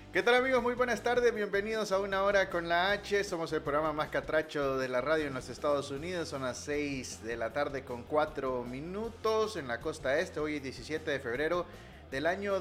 ¿Qué tal amigos? Muy buenas tardes, bienvenidos a Una Hora con la H. Somos el programa más catracho de la radio en los Estados Unidos. Son las 6 de la tarde con 4 minutos en la costa este. Hoy es 17 de febrero del año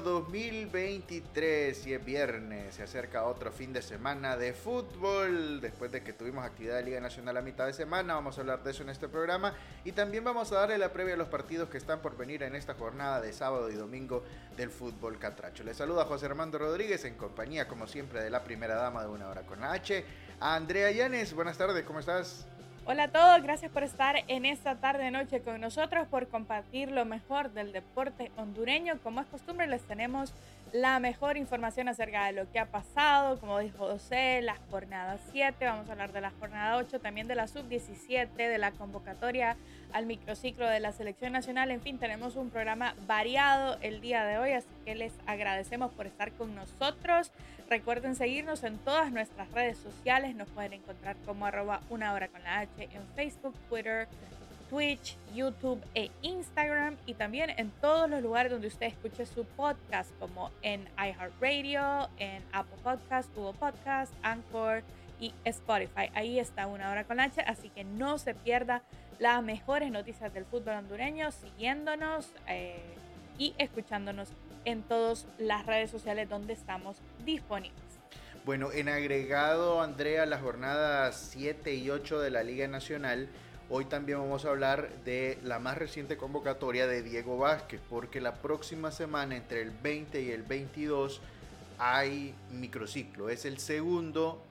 2023 y es viernes. Se acerca otro fin de semana de fútbol. Después de que tuvimos actividad de Liga Nacional a mitad de semana, vamos a hablar de eso en este programa. Y también vamos a darle la previa a los partidos que están por venir en esta jornada de sábado y domingo del fútbol catracho. Les saluda José Armando Rodríguez en compañía, como siempre, de la primera dama de Una Hora con la H, a Andrea Llanes. Buenas tardes, ¿cómo estás? Hola a todos, gracias por estar en esta tarde-noche con nosotros, por compartir lo mejor del deporte hondureño. Como es costumbre, les tenemos la mejor información acerca de lo que ha pasado, como dijo José, la jornada 7, vamos a hablar de la jornada 8, también de la sub-17, de la convocatoria al microciclo de la selección nacional. En fin, tenemos un programa variado el día de hoy, así que les agradecemos por estar con nosotros. Recuerden seguirnos en todas nuestras redes sociales, nos pueden encontrar como @Una Hora con la H en Facebook, Twitter, Twitch, YouTube e Instagram, y también en todos los lugares donde usted escuche su podcast, como en iHeartRadio, en Apple Podcast, Google Podcast, Anchor y Spotify. Ahí está Una Hora con la H, así que no se pierda las mejores noticias del fútbol hondureño siguiéndonos y escuchándonos en todas las redes sociales donde estamos disponibles. Bueno, en agregado, Andrea, las jornadas 7 y 8 de la Liga Nacional, hoy también vamos a hablar de la más reciente convocatoria de Diego Vázquez, porque la próxima semana, entre el 20 y el 22, hay microciclo. Es el segundo,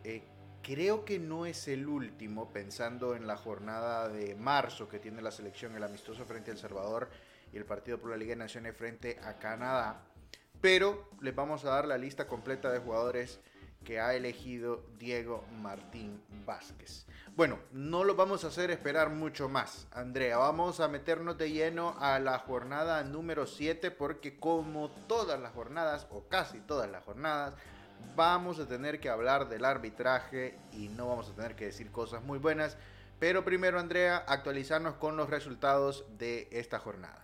creo que no es el último, pensando en la jornada de marzo que tiene la selección, el amistoso frente a El Salvador y el partido por la Liga de Naciones frente a Canadá. Pero les vamos a dar la lista completa de jugadores que ha elegido Diego Martín Vázquez. Bueno, no lo vamos a hacer esperar mucho más, Andrea. Vamos a meternos de lleno a la jornada número 7 porque como todas las jornadas, o casi todas las jornadas, vamos a tener que hablar del arbitraje y no vamos a tener que decir cosas muy buenas. Pero primero, Andrea, actualizarnos con los resultados de esta jornada.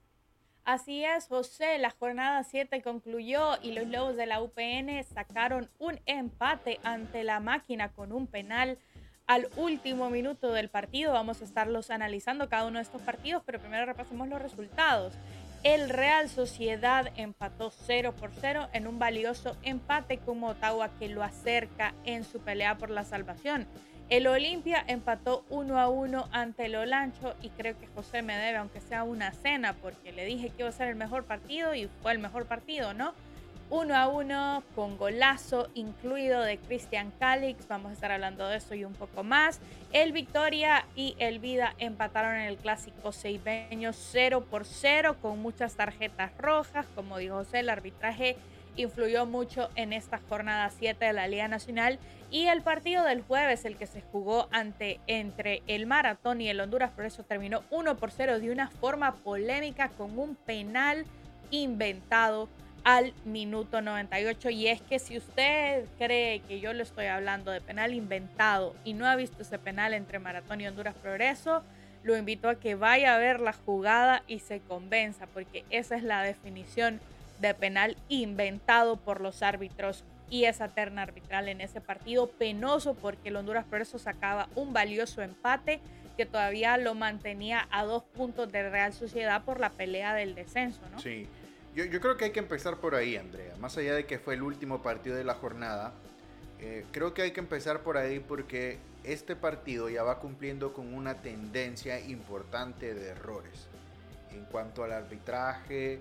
Así es, José, la jornada 7 concluyó y los Lobos de la UPN sacaron un empate ante la Máquina con un penal al último minuto del partido. Vamos a estarlos analizando cada uno de estos partidos, pero primero repasemos los resultados. El Real Sociedad empató 0-0 en un valioso empate con Motagua que lo acerca en su pelea por la salvación. El Olimpia empató 1-1 ante el Olancho y creo que José me debe, aunque sea una cena, porque le dije que iba a ser el mejor partido y fue el mejor partido, ¿no? 1-1 con golazo incluido de Cristian Calix. Vamos a estar hablando de eso y un poco más. El Victoria y el Vida empataron en el clásico ceibeño 0-0 con muchas tarjetas rojas. Como dijo José, el arbitraje influyó mucho en esta jornada 7 de la Liga Nacional. Y el partido del jueves, el que se jugó entre el Maratón y el Honduras Progreso, terminó 1-0 de una forma polémica con un penal inventado al minuto 98. Y es que si usted cree que yo le estoy hablando de penal inventado y no ha visto ese penal entre Maratón y Honduras Progreso, lo invito a que vaya a ver la jugada y se convenza, porque esa es la definición de penal inventado por los árbitros y esa terna arbitral en ese partido penoso, porque el Honduras Progreso sacaba un valioso empate que todavía lo mantenía a 2 puntos de Real Sociedad por la pelea del descenso, ¿no? Sí, yo creo que hay que empezar por ahí, Andrea. Más allá de que fue el último partido de la jornada, creo que hay que empezar por ahí porque este partido ya va cumpliendo con una tendencia importante de errores. En cuanto al arbitraje,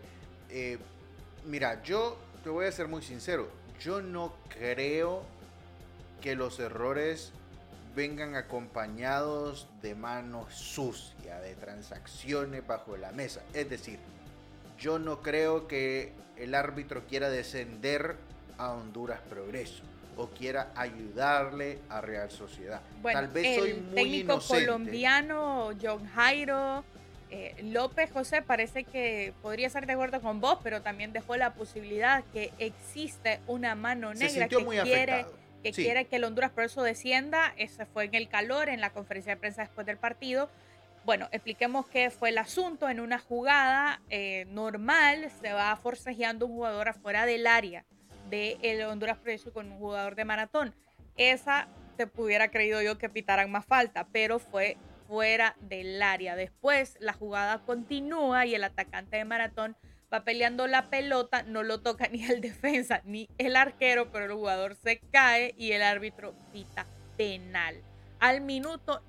mira, yo te voy a ser muy sincero, yo no creo que los errores vengan acompañados de mano sucia, de transacciones bajo la mesa. Es decir, yo no creo que el árbitro quiera descender a Honduras Progreso o quiera ayudarle a Real Sociedad. Bueno, Tal vez soy el muy técnico inocente. colombiano John Jairo López, José, parece que podría estar de acuerdo con vos, pero también dejó la posibilidad que existe una mano Se negra sintió muy afectado. que Sí, quiere que el Honduras Progreso descienda. Ese fue en el calor, en la conferencia de prensa después del partido. Bueno, expliquemos qué fue el asunto. En una jugada normal se va forcejeando un jugador afuera del área de el Honduras Progreso con un jugador de Maratón. Esa te hubiera creído yo que pitaran más falta, pero fue fuera del área. Después la jugada continúa y el atacante de Maratón va peleando la pelota, no lo toca ni el defensa ni el arquero, pero el jugador se cae y el árbitro pita penal. Al minuto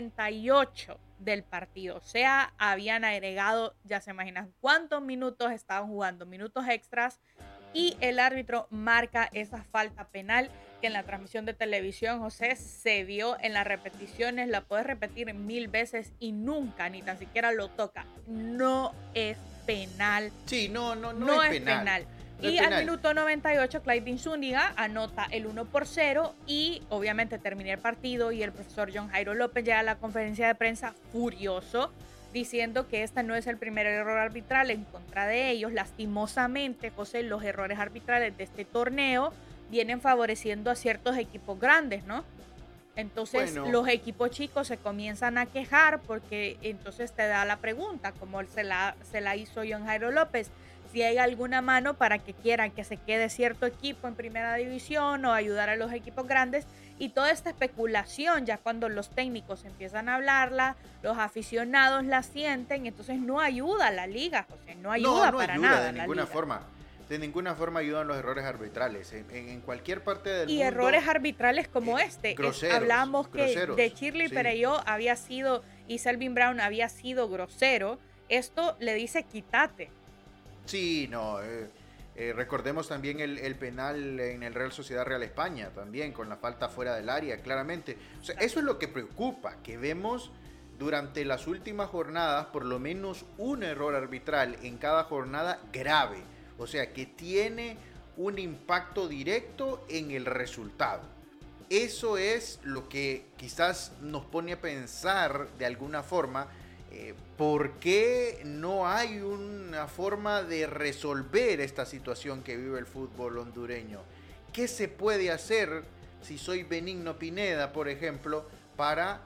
98 del partido, o sea, habían agregado, ya se imaginan cuántos minutos estaban jugando, minutos extras, y el árbitro marca esa falta penal que en la transmisión de televisión, José, se vio en las repeticiones, la puedes repetir 1000 veces y nunca, ni tan siquiera lo toca. No es penal. Sí, no es penal. No Y es penal. al minuto 98, Clayton Zúñiga anota el 1-0 y obviamente termina el partido y el profesor John Jairo López llega a la conferencia de prensa furioso, diciendo que este no es el primer error arbitral en contra de ellos. Lastimosamente, José, los errores arbitrales de este torneo vienen favoreciendo a ciertos equipos grandes, ¿no? Entonces los equipos chicos se comienzan a quejar porque entonces te da la pregunta, como se la hizo John Jairo López, si hay alguna mano para que quieran que se quede cierto equipo en primera división o ayudar a los equipos grandes. Y toda esta especulación, ya cuando los técnicos empiezan a hablarla, los aficionados la sienten, entonces no ayuda a la liga, José, no ayuda para nada. De ninguna forma. De ninguna forma ayudan los errores arbitrales. En cualquier parte del mundo. Y errores arbitrales como este. Hablamos que de Shirley Pereyó había sido, y Selvin Brown había sido grosero. Esto le dice quítate. Sí, no. Recordemos también el penal en el Real Sociedad Real España, también con la falta fuera del área, claramente. O sea, eso es lo que preocupa, que vemos durante las últimas jornadas por lo menos un error arbitral en cada jornada grave. O sea, que tiene un impacto directo en el resultado. Eso es lo que quizás nos pone a pensar de alguna forma por qué no hay una forma de resolver esta situación que vive el fútbol hondureño. ¿Qué se puede hacer si soy Benigno Pineda, por ejemplo, para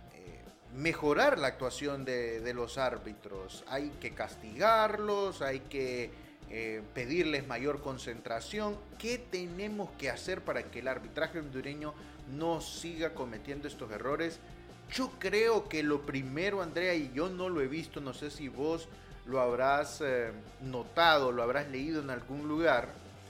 mejorar la actuación de los árbitros? Hay que castigarlos, hay que pedirles mayor concentración. ¿Qué tenemos que hacer para que el arbitraje hondureño no siga cometiendo estos errores? Yo creo que lo primero, Andrea, y yo no lo he visto, no sé si vos lo habrás notado, lo habrás leído en algún lugar,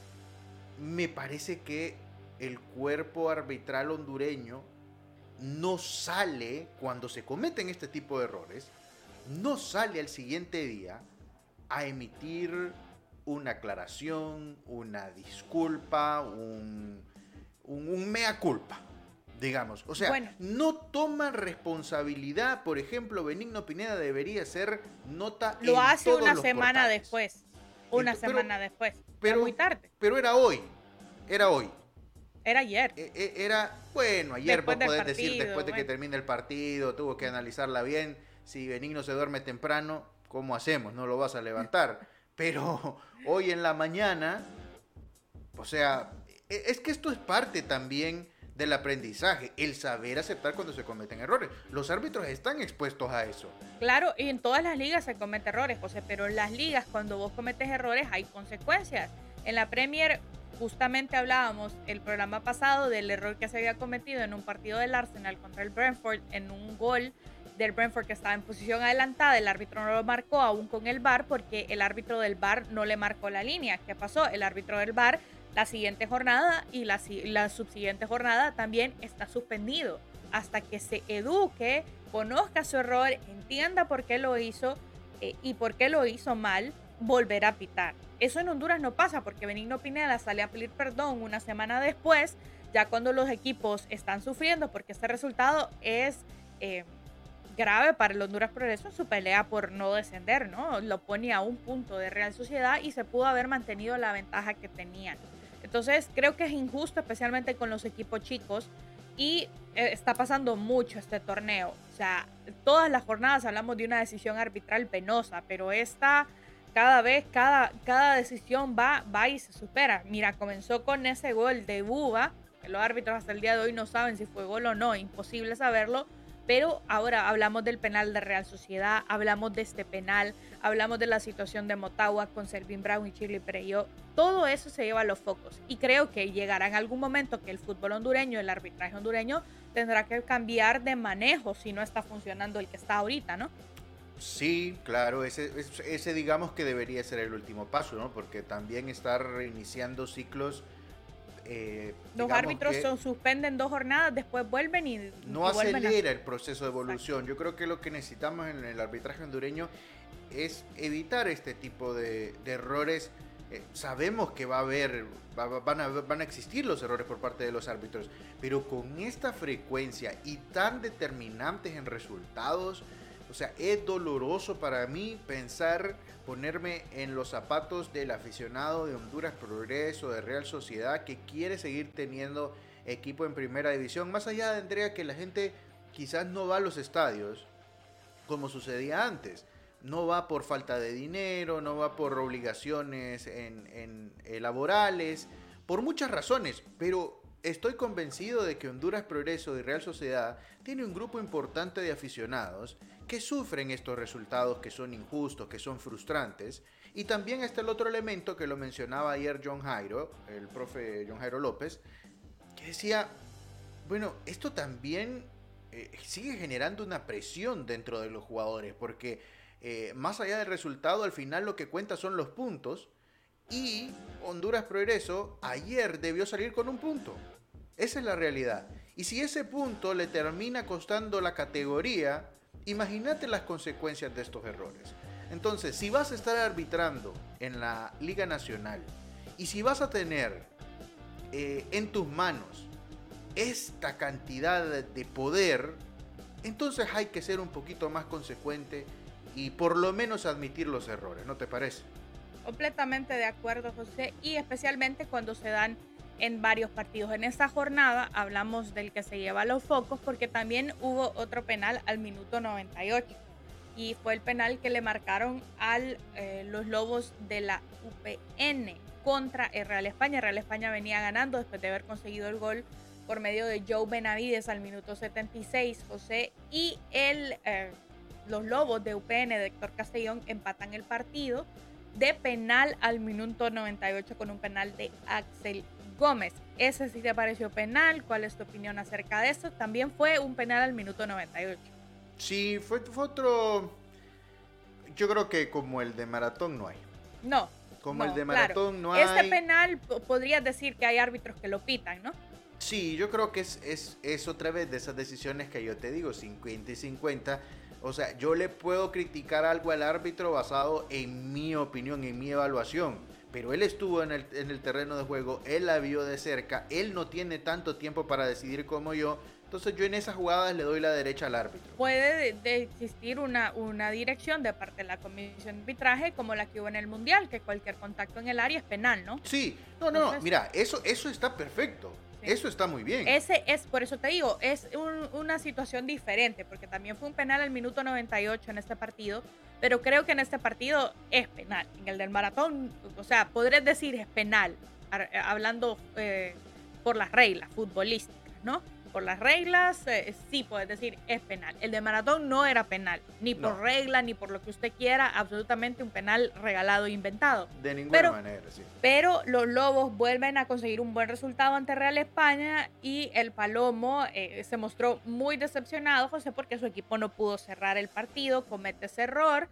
me parece que el cuerpo arbitral hondureño no sale, cuando se cometen este tipo de errores, no sale al siguiente día a emitir una aclaración, una disculpa, un mea culpa, digamos. O sea, no toman responsabilidad. Por ejemplo, Benigno Pineda debería ser nota lo hace todos una semana portales. Después. Una semana después. Pero muy tarde. Pero era hoy. Era ayer. Ayer vos podés decir después de que termine el partido, tuvo que analizarla bien. Si Benigno se duerme temprano, ¿cómo hacemos? No lo vas a levantar. Pero hoy en la mañana, o sea, es que esto es parte también del aprendizaje, el saber aceptar cuando se cometen errores. Los árbitros están expuestos a eso. Claro, y en todas las ligas se cometen errores, José, pero en las ligas cuando vos cometes errores hay consecuencias. En la Premier justamente hablábamos el programa pasado del error que se había cometido en un partido del Arsenal contra el Brentford, en un gol del Brentford que estaba en posición adelantada. El árbitro no lo marcó aún con el VAR porque el árbitro del VAR no le marcó la línea. ¿Qué pasó? El árbitro del VAR la siguiente jornada y la subsiguiente jornada también está suspendido hasta que se eduque, conozca su error, entienda por qué lo hizo y por qué lo hizo mal, volver a pitar. Eso en Honduras no pasa porque Benigno Pineda sale a pedir perdón una semana después, ya cuando los equipos están sufriendo porque este resultado es grave para el Honduras Progreso en su pelea por no descender, ¿no? Lo pone a un punto de Real Sociedad y se pudo haber mantenido la ventaja que tenían. Entonces creo que es injusto, especialmente con los equipos chicos, y está pasando mucho este torneo. O sea, todas las jornadas hablamos de una decisión arbitral penosa, pero esta cada vez, cada decisión va y se supera. Mira, comenzó con ese gol de Buba, que los árbitros hasta el día de hoy no saben si fue gol o no, imposible saberlo, Pero ahora hablamos del penal de Real Sociedad, hablamos de este penal, hablamos de la situación de Motagua con Selvin Brown y Shirley Pereyó. Todo eso se lleva a los focos y creo que llegará en algún momento que el fútbol hondureño, el arbitraje hondureño, tendrá que cambiar de manejo si no está funcionando el que está ahorita, ¿no? Sí, claro, ese digamos que debería ser el último paso, ¿no? Porque también estar reiniciando ciclos, Los digamos árbitros que suspenden 2 jornadas, después vuelven y no vuelven a... acelera el proceso de evolución. Exacto. Yo creo que lo que necesitamos en el arbitraje hondureño es evitar este tipo de errores. Sabemos que va a haber, van a existir los errores por parte de los árbitros, pero con esta frecuencia y tan determinantes en resultados, o sea, es doloroso para mí pensar, ponerme en los zapatos del aficionado de Honduras Progreso, de Real Sociedad, que quiere seguir teniendo equipo en primera división. Más allá de, Andrea, que la gente quizás no va a los estadios como sucedía antes. No va por falta de dinero, no va por obligaciones laborales, por muchas razones, pero estoy convencido de que Honduras Progreso y Real Sociedad tiene un grupo importante de aficionados que sufren estos resultados que son injustos, que son frustrantes. Y también está el otro elemento que lo mencionaba ayer John Jairo, el profe John Jairo López, que decía, bueno, esto también sigue generando una presión dentro de los jugadores, porque más allá del resultado, al final lo que cuenta son los puntos, y Honduras Progreso ayer debió salir con un punto. Esa es la realidad. Y si ese punto le termina costando la categoría, imagínate las consecuencias de estos errores. Entonces, si vas a estar arbitrando en la Liga Nacional y si vas a tener en tus manos esta cantidad de poder, entonces hay que ser un poquito más consecuente y por lo menos admitir los errores, ¿no te parece? Completamente de acuerdo, José, y especialmente cuando se dan en varios partidos. En esta jornada hablamos del que se lleva los focos porque también hubo otro penal al minuto 98 y fue el penal que le marcaron a los Lobos de la UPN contra el Real España. Real España venía ganando después de haber conseguido el gol por medio de Joe Benavides al minuto 76, José, y los Lobos de UPN de Héctor Castellón empatan el partido de penal al minuto 98 con un penal de Axel Gómez. ¿Ese sí te pareció penal? ¿Cuál es tu opinión acerca de eso? También fue un penal al minuto 98. Sí, fue otro. Yo creo que como el de Maratón no hay. No. Como no, el de Maratón claro. no hay. Este penal podrías decir que hay árbitros que lo pitan, ¿no? Sí, yo creo que es otra vez de esas decisiones que yo te digo, 50 y 50. O sea, yo le puedo criticar algo al árbitro basado en mi opinión, en mi evaluación. Pero él estuvo en el terreno de juego, él la vio de cerca, él no tiene tanto tiempo para decidir como yo. Entonces yo en esas jugadas le doy la derecha al árbitro. Puede existir una dirección de parte de la comisión de arbitraje como la que hubo en el Mundial, que cualquier contacto en el área es penal, ¿no? Sí, no, mira, eso está perfecto. Sí. Eso está muy bien. Por eso te digo, es una situación diferente, porque también fue un penal al minuto 98 en este partido, pero creo que en este partido es penal. En el del Maratón, o sea, podrías decir es penal, hablando por las reglas futbolísticas, ¿no? Por las reglas, sí puedes decir es penal. El de Maratón no era penal, ni por regla, ni por lo que usted quiera, absolutamente un penal regalado e inventado. De ninguna manera, sí. Pero los Lobos vuelven a conseguir un buen resultado ante Real España y el Palomo se mostró muy decepcionado, José, porque su equipo no pudo cerrar el partido, comete ese error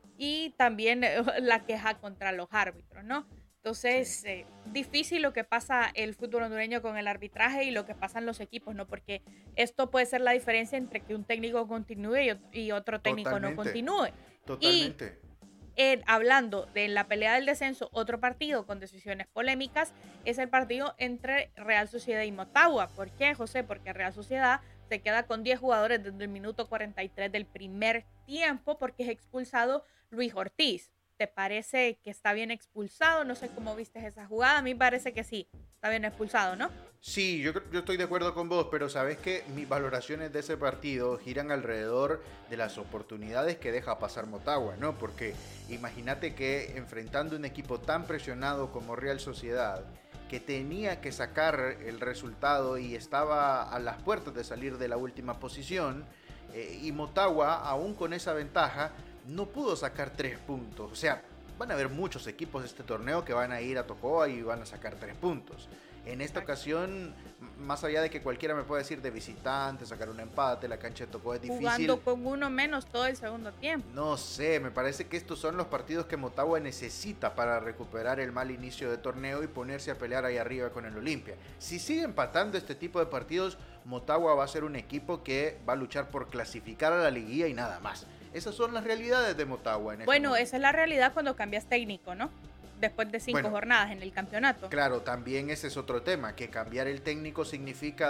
y también la queja contra los árbitros, ¿no? Entonces, sí. Difícil lo que pasa el fútbol hondureño con el arbitraje y lo que pasan los equipos, ¿no? Porque esto puede ser la diferencia entre que un técnico continúe y otro técnico Totalmente. No continúe. Totalmente. Y hablando de la pelea del descenso, otro partido con decisiones polémicas es el partido entre Real Sociedad y Motagua. ¿Por qué, José? Porque Real Sociedad se queda con 10 jugadores desde el minuto 43 del primer tiempo porque es expulsado Luis Ortiz. ¿Te parece que está bien expulsado? No sé cómo viste esa jugada. A mí me parece que sí, está bien expulsado, ¿no? Sí, yo estoy de acuerdo con vos, pero sabes que mis valoraciones de ese partido giran alrededor de las oportunidades que deja pasar Motagua, ¿no? Porque imagínate que enfrentando un equipo tan presionado como Real Sociedad, que tenía que sacar el resultado y estaba a las puertas de salir de la última posición, Y Motagua, aún con esa ventaja, no pudo sacar 3 puntos. O sea, van a haber muchos equipos de este torneo que van a ir a Tocoa y van a sacar 3 puntos. En esta ocasión, más allá de que cualquiera me pueda decir de visitante, sacar un empate, la cancha de Tocoa es difícil. Jugando con uno menos todo el segundo tiempo. No sé, me parece que estos son los partidos que Motagua necesita para recuperar el mal inicio de torneo y ponerse a pelear ahí arriba con el Olimpia. Si sigue empatando este tipo de partidos, Motagua va a ser un equipo que va a luchar por clasificar a la liguilla y nada más. Esas son las realidades de Motagua. Bueno, esa es la realidad cuando cambias técnico, ¿no? Después de 5 jornadas en el campeonato. Claro, también ese es otro tema, que cambiar el técnico significa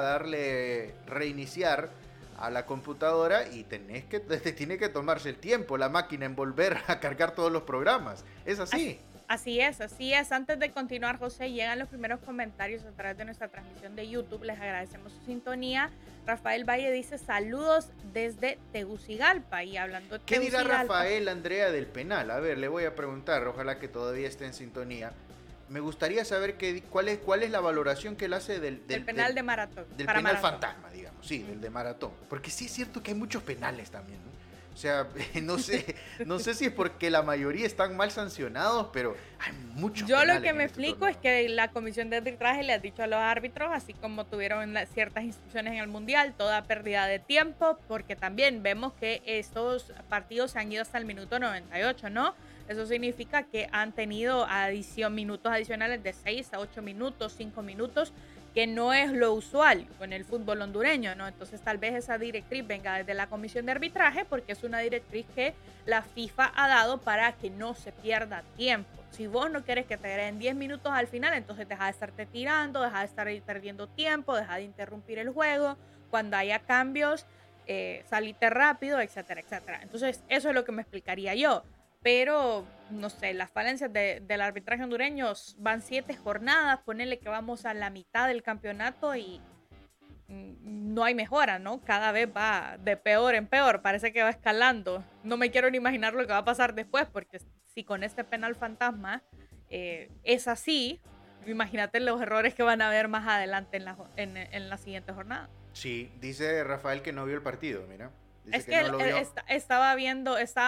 reiniciar a la computadora y tiene que tomarse el tiempo la máquina en volver a cargar todos los programas. Es así. Así es. Antes de continuar, José, llegan los primeros comentarios a través de nuestra transmisión de YouTube. Les agradecemos su sintonía. Rafael Valle dice saludos desde Tegucigalpa. Y hablando de ¿Qué dirá Rafael Andrea del penal? A ver, le voy a preguntar, ojalá que todavía esté en sintonía. Me gustaría saber cuál es la valoración que él hace del penal de maratón. Del penal fantasma, digamos, sí, del de maratón. Porque sí es cierto que hay muchos penales también, ¿no? O sea, no sé si es porque la mayoría están mal sancionados, pero hay muchos penales. Yo lo que me explico es que la comisión de arbitraje le ha dicho a los árbitros, así como tuvieron ciertas instrucciones en el Mundial, toda pérdida de tiempo, porque también vemos que estos partidos se han ido hasta el minuto 98, ¿no? Eso significa que han tenido minutos adicionales de 6 a 8 minutos, 5 minutos, que no es lo usual con el fútbol hondureño, ¿no? Entonces tal vez esa directriz venga desde la comisión de arbitraje porque es una directriz que la FIFA ha dado para que no se pierda tiempo. Si vos no quieres que te agreguen 10 minutos al final, entonces deja de estarte tirando, deja de estar perdiendo tiempo, deja de interrumpir el juego. Cuando haya cambios, salite rápido, etcétera, etcétera. Entonces eso es lo que me explicaría yo. Pero, no sé, las falencias del arbitraje hondureño van 7 jornadas, ponele que vamos a la mitad del campeonato y no hay mejora, ¿no? Cada vez va de peor en peor, parece que va escalando. No me quiero ni imaginar lo que va a pasar después, porque si con este penal fantasma es así, imagínate los errores que van a haber más adelante en la siguiente jornada. Sí, dice Rafael que no vio el partido, mira. Es que él estaba viendo, se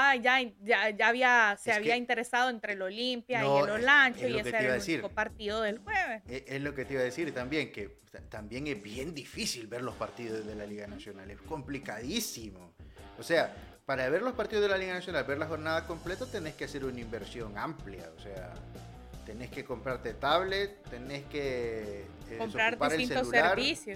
había interesado entre el Olimpia y el Olancho y ese era el único partido del jueves. Es lo que te iba a decir también, que también es bien difícil ver los partidos de la Liga Nacional, es complicadísimo. O sea, para ver los partidos de la Liga Nacional, ver la jornada completa, tenés que hacer una inversión amplia, o sea, tenés que comprarte tablet, tenés que comprar distintos servicios.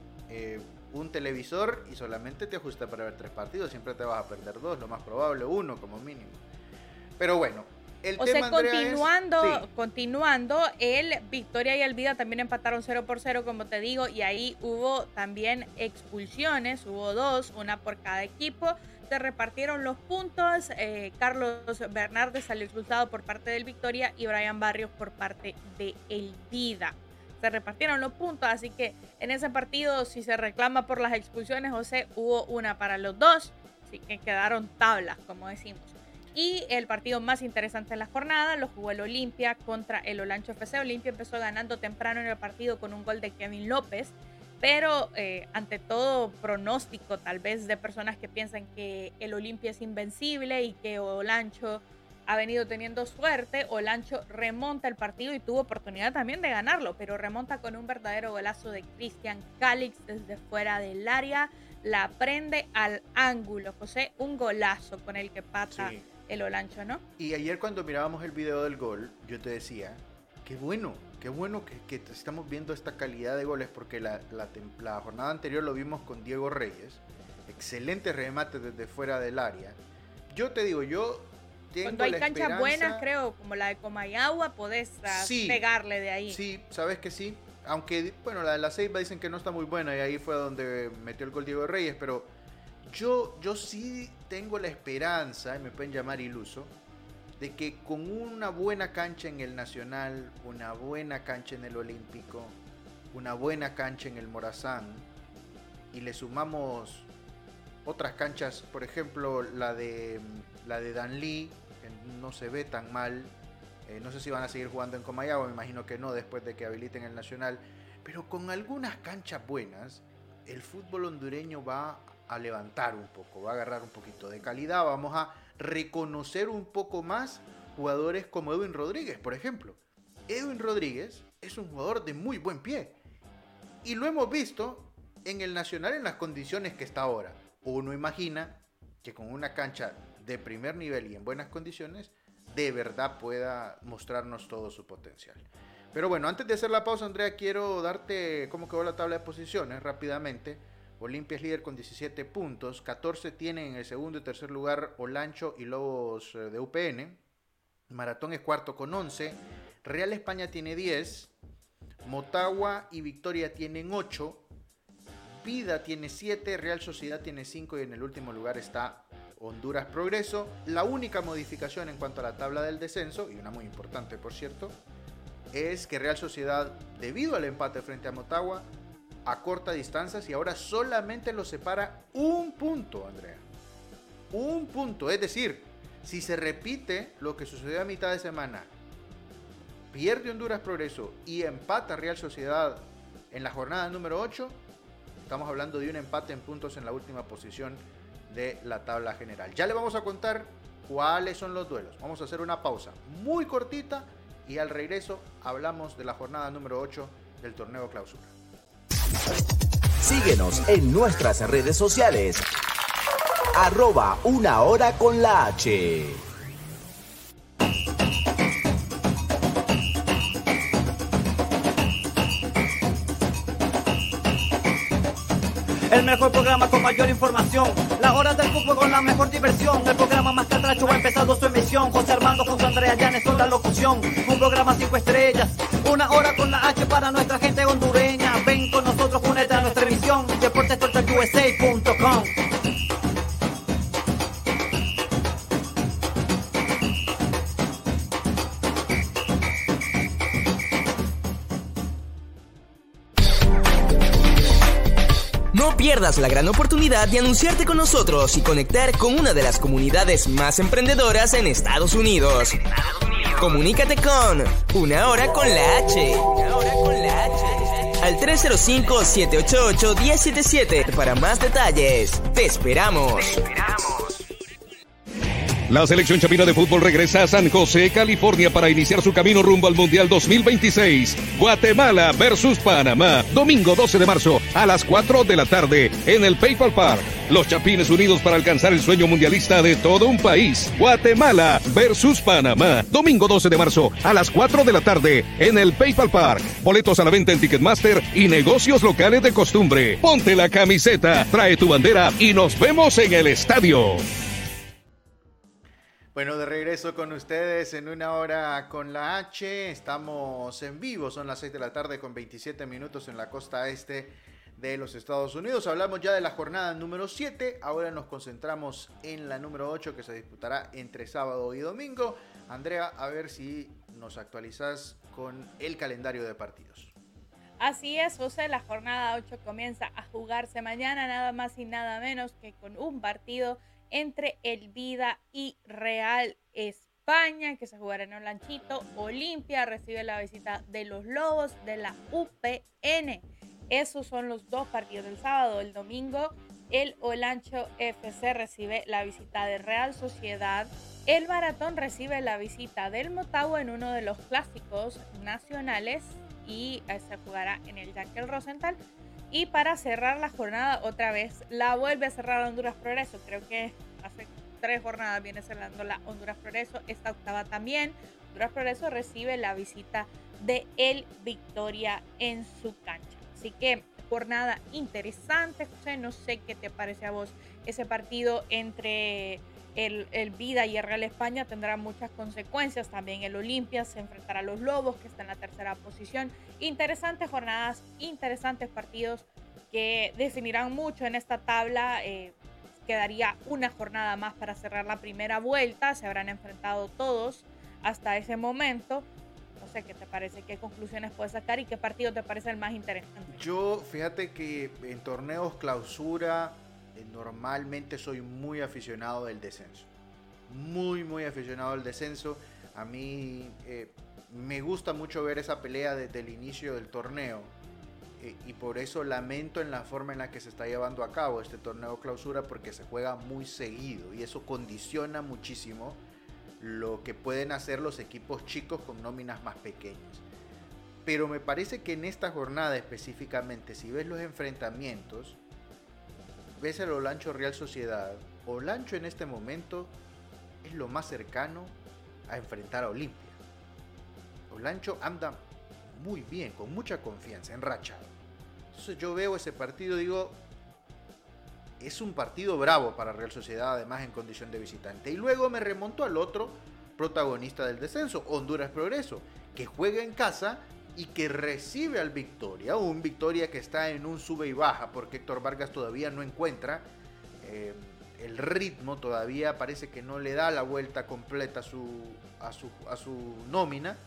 Un televisor y solamente te ajusta para ver 3 partidos, siempre te vas a perder 2, lo más probable 1 como mínimo. Pero bueno, el tema, Andrea, continuando, el Victoria y el Vida también empataron 0-0, como te digo, y ahí hubo también expulsiones, hubo 2, una por cada equipo. Se repartieron los puntos, Carlos Bernardes salió expulsado por parte del Victoria y Brian Barrios por parte de el Vida. Se repartieron los puntos, así que en ese partido, si se reclama por las expulsiones, José, hubo una para los dos, así que quedaron tablas, como decimos. Y el partido más interesante en la jornada lo jugó el Olimpia contra el Olancho FC. Olimpia empezó ganando temprano en el partido con un gol de Kevin López, pero ante todo pronóstico tal vez de personas que piensan que el Olimpia es invencible y que Olancho ha venido teniendo suerte, Olancho remonta el partido y tuvo oportunidad también de ganarlo, pero remonta con un verdadero golazo de Cristian Calix desde fuera del área, la prende al ángulo, José, un golazo con el que pata el Olancho, ¿no? Y ayer cuando mirábamos el video del gol, yo te decía, qué bueno que estamos viendo esta calidad de goles, porque la jornada anterior lo vimos con Diego Reyes, excelente remate desde fuera del área. Yo te digo, cuando hay canchas buenas, creo, como la de Comayagua, podés pegarle de ahí. Sí, sabes que sí. Aunque, bueno, la de la Ceiba dicen que no está muy buena y ahí fue donde metió el gol Diego Reyes, pero yo sí tengo la esperanza, y me pueden llamar iluso, de que con una buena cancha en el Nacional, una buena cancha en el Olímpico, una buena cancha en el Morazán, y le sumamos otras canchas, por ejemplo, la de Danlí, que no se ve tan mal. No sé si van a seguir jugando en Comayagua, me imagino que no, después de que habiliten el Nacional. Pero con algunas canchas buenas, el fútbol hondureño va a levantar un poco, va a agarrar un poquito de calidad, vamos a reconocer un poco más jugadores como Edwin Rodríguez, por ejemplo. Edwin Rodríguez es un jugador de muy buen pie y lo hemos visto en el Nacional en las condiciones que está ahora. Uno imagina que con una cancha de primer nivel y en buenas condiciones, de verdad pueda mostrarnos todo su potencial. Pero bueno, antes de hacer la pausa, Andrea, quiero darte cómo quedó la tabla de posiciones rápidamente. Olimpia es líder con 17 puntos, 14 tienen en el segundo y tercer lugar Olancho y Lobos de UPN. Maratón es cuarto con 11, Real España tiene 10, Motagua y Victoria tienen 8, Vida tiene 7, Real Sociedad tiene 5 y en el último lugar está Honduras Progreso. La única modificación en cuanto a la tabla del descenso, y una muy importante por cierto, es que Real Sociedad, debido al empate frente a Motagua, acorta distancias y ahora solamente lo separa un punto, Andrea. Un punto, es decir, si se repite lo que sucedió a mitad de semana, pierde Honduras Progreso y empata Real Sociedad en la jornada número 8, estamos hablando de un empate en puntos en la última posición de la tabla general. Ya le vamos a contar cuáles son los duelos. Vamos a hacer una pausa muy cortita y al regreso hablamos de la jornada número 8 del torneo clausura. Síguenos en nuestras redes sociales. @unahora_con_la_H. El mejor programa con mayor información. La hora del fútbol con la mejor diversión. El programa más catracho ha empezado su emisión. José Armando junto a Andrea Llanes con la locución. Un programa 5 estrellas. Una hora con la H para nuestra gente hondureña. Ven con nosotros, únete a nuestra emisión. DeportesTotalUSA.com. No pierdas la gran oportunidad de anunciarte con nosotros y conectar con una de las comunidades más emprendedoras en Estados Unidos. Comunícate con Una Hora con la H. Al 305-788-1077 para más detalles. Te esperamos. La selección chapina de fútbol regresa a San José, California para iniciar su camino rumbo al Mundial 2026. Guatemala versus Panamá, domingo 12 de marzo a las 4 de la tarde en el PayPal Park. Los chapines unidos para alcanzar el sueño mundialista de todo un país. Guatemala versus Panamá, domingo 12 de marzo a las 4 de la tarde en el PayPal Park. Boletos a la venta en Ticketmaster y negocios locales de costumbre. Ponte la camiseta, trae tu bandera y nos vemos en el estadio. Bueno, de regreso con ustedes en Una Hora con la H. Estamos en vivo, son las 6 de la tarde con 27 minutos en la costa este de los Estados Unidos. Hablamos ya de la jornada número 7, ahora nos concentramos en la número 8 que se disputará entre sábado y domingo. Andrea, a ver si nos actualizas con el calendario de partidos. Así es, José, la jornada 8 comienza a jugarse mañana, nada más y nada menos que con un partido entre el Vida y Real España, que se jugará en Olanchito. Olimpia recibe la visita de los Lobos de la UPN. Esos son los dos partidos del sábado. El domingo, el Olancho FC recibe la visita de Real Sociedad. El Maratón recibe la visita del Motagua en uno de los clásicos nacionales y se jugará en el Yankee Rosenthal. Y para cerrar la jornada, otra vez la vuelve a cerrar Honduras Progreso. Creo que hace 3 jornadas viene cerrando la Honduras Progreso. Esta octava también. Honduras Progreso recibe la visita de el Victoria en su cancha. Así que jornada interesante, José. No sé qué te parece a vos ese partido entre el Vida y el Real España. Tendrá muchas consecuencias. También el Olimpia se enfrentará a los Lobos, que está en la tercera posición. Interesantes jornadas, interesantes partidos que definirán mucho en esta tabla. Quedaría una jornada más para cerrar la primera vuelta. Se habrán enfrentado todos hasta ese momento. No sé qué te parece, qué conclusiones puedes sacar y qué partido te parece el más interesante. Yo, fíjate que en torneos clausura normalmente soy muy aficionado del descenso. Muy aficionado al descenso. A mí me gusta mucho ver esa pelea desde el inicio del torneo. y por eso lamento en la forma en la que se está llevando a cabo este torneo clausura, porque se juega muy seguido y eso condiciona muchísimo lo que pueden hacer los equipos chicos con nóminas más pequeñas. Pero me parece que en esta jornada específicamente, si ves los enfrentamientos, ves el Olancho Real Sociedad, Olancho en este momento es lo más cercano a enfrentar a Olimpia. Olancho anda muy bien, con mucha confianza, enrachado. Entonces yo veo ese partido, digo, es un partido bravo para Real Sociedad, además en condición de visitante. Y luego me remonto al otro protagonista del descenso, Honduras Progreso, que juega en casa y que recibe al Victoria, un Victoria que está en un sube y baja, porque Héctor Vargas todavía no encuentra el ritmo, todavía parece que no le da la vuelta completa a su nómina.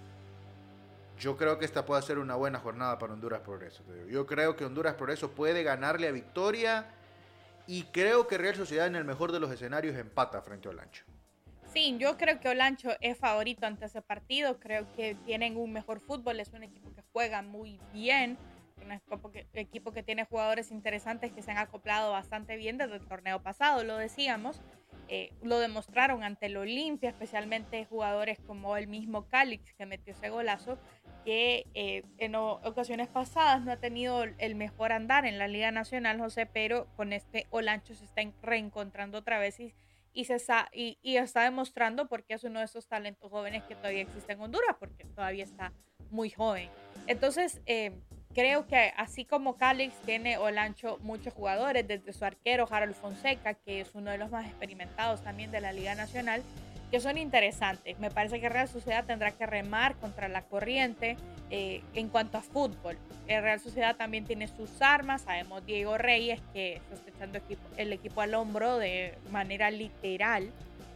Yo creo que esta puede ser una buena jornada para Honduras Progreso. Yo creo que Honduras Progreso puede ganarle a Victoria y creo que Real Sociedad en el mejor de los escenarios empata frente a Olancho. Sí, yo creo que Olancho es favorito ante ese partido. Creo que tienen un mejor fútbol. Es un equipo que juega muy bien. Un equipo que tiene jugadores interesantes que se han acoplado bastante bien desde el torneo pasado, lo decíamos. Lo demostraron ante el Olimpia, especialmente jugadores como el mismo Calix, que metió ese golazo, que en ocasiones pasadas no ha tenido el mejor andar en la Liga Nacional, José, pero con este Olancho se está reencontrando otra vez y está demostrando porque es uno de esos talentos jóvenes que todavía existe en Honduras, porque todavía está muy joven. Entonces, creo que así como Calix, tiene Olancho muchos jugadores, desde su arquero Harold Fonseca, que es uno de los más experimentados también de la Liga Nacional, que son interesantes. Me parece que Real Sociedad tendrá que remar contra la corriente en cuanto a fútbol. Real Sociedad también tiene sus armas. Sabemos Diego Reyes, que está echando el equipo al hombro de manera literal,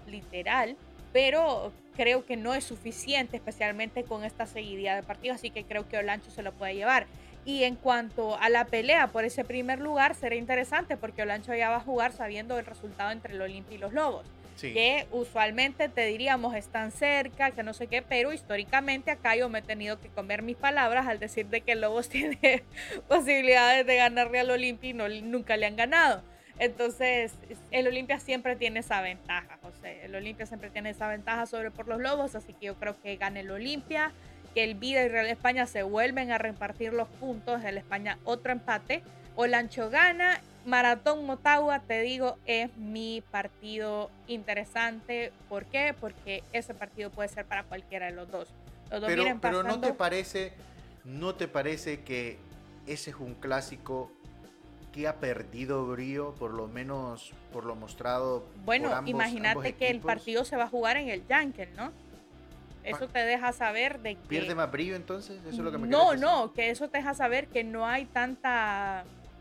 pero creo que no es suficiente, especialmente con esta seguidilla de partidos, así que creo que Olancho se lo puede llevar. Y en cuanto a la pelea por ese primer lugar, será interesante porque Olancho ya va a jugar sabiendo el resultado entre el Olimpia y los Lobos. Sí. Que usualmente te diríamos están cerca, que no sé qué, pero históricamente acá yo me he tenido que comer mis palabras al decir de que el Lobos tiene posibilidades de ganarle al Olimpia y nunca le han ganado. Entonces, el Olimpia siempre tiene esa ventaja, José. El Olimpia siempre tiene esa ventaja sobre por los Lobos, así que yo creo que gane el Olimpia, que el Vida y Real España se vuelven a repartir los puntos, el España otro empate, Olancho gana. Maratón Motagua, te digo, es mi partido interesante. ¿Por qué? Porque ese partido puede ser para cualquiera de los dos. Los dos vienen pasando. Pero ¿no te parece que ese es un clásico que ha perdido brío, por lo menos por lo mostrado? Bueno, por imagínate que el partido se va a jugar en el Yankel, ¿no? Eso te deja saber de que... ¿Pierde más brillo entonces? ¿Eso es lo que me No, que eso te deja saber que no hay tanta...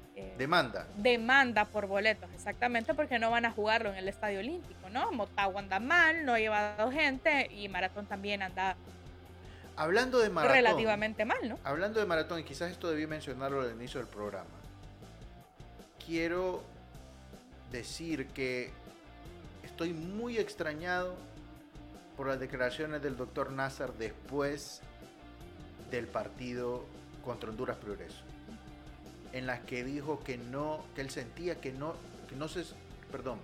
demanda por boletos, exactamente, porque no van a jugarlo en el Estadio Olímpico, ¿no? Motagua anda mal, no ha llevado gente y Maratón también anda hablando de Maratón, relativamente mal, ¿no? Hablando de Maratón, y quizás esto debí mencionarlo al inicio del programa, quiero decir que estoy muy extrañado por las declaraciones del doctor Nazar después del partido contra Honduras Progreso, en las que dijo que él sentía que no se, perdón,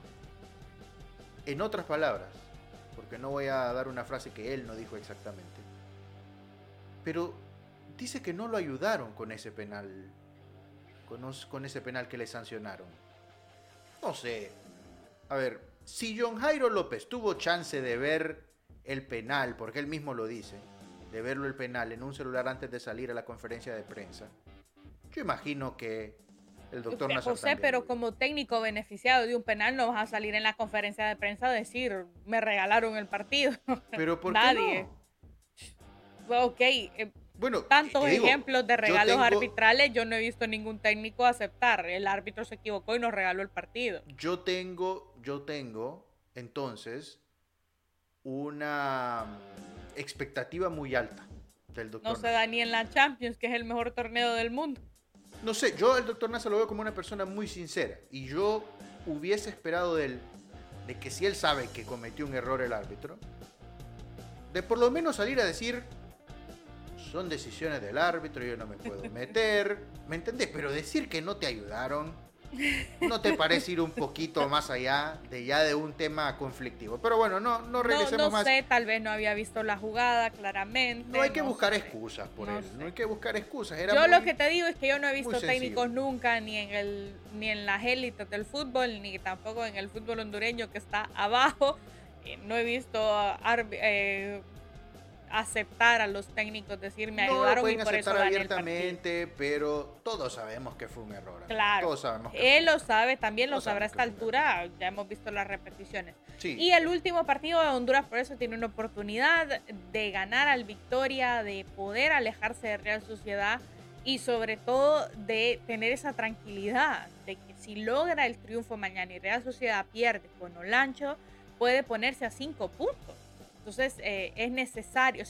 en otras palabras, porque no voy a dar una frase que él no dijo exactamente, pero dice que no lo ayudaron con ese penal, con ese penal que le sancionaron. No sé, a ver, si John Jairo López tuvo chance de ver el penal, porque él mismo lo dice, de verlo el penal en un celular antes de salir a la conferencia de prensa, yo imagino que el doctor Nazar José, pero como técnico beneficiado de un penal no vas a salir en la conferencia de prensa a decir, me regalaron el partido. Pero ¿por nadie? Qué no? Ok, bueno, tantos ejemplos de regalos arbitrales, yo no he visto ningún técnico aceptar. El árbitro se equivocó y nos regaló el partido. Yo tengo entonces una expectativa muy alta del doctor. No se da ni en la Champions, que es el mejor torneo del mundo. No sé, yo al doctor Nazar lo veo como una persona muy sincera y yo hubiese esperado de él, de que si él sabe que cometió un error el árbitro, de por lo menos salir a decir, son decisiones del árbitro, yo no me puedo meter, ¿me entendés? Pero decir que no te ayudaron, ¿no te parece ir un poquito más allá de un tema conflictivo? Pero bueno, no regresemos más. No sé, tal vez no había visto la jugada claramente. No hay que buscar excusas por él, no hay que buscar excusas. Yo lo que te digo es que yo no he visto técnicos nunca, ni en las élites del fútbol, ni tampoco en el fútbol hondureño que está abajo. No he visto aceptar a los técnicos, decir me ayudaron y por eso gané el partido. Abiertamente, pero todos sabemos que fue un error. Claro, todos sabemos que él lo sabe, también lo sabrá a esta altura, ya hemos visto las repeticiones. Sí. Y el último partido de Honduras, por eso tiene una oportunidad de ganar al Victoria, de poder alejarse de Real Sociedad y sobre todo de tener esa tranquilidad de que si logra el triunfo mañana y Real Sociedad pierde con Olancho, puede ponerse a 5 puntos. Entonces es necesario,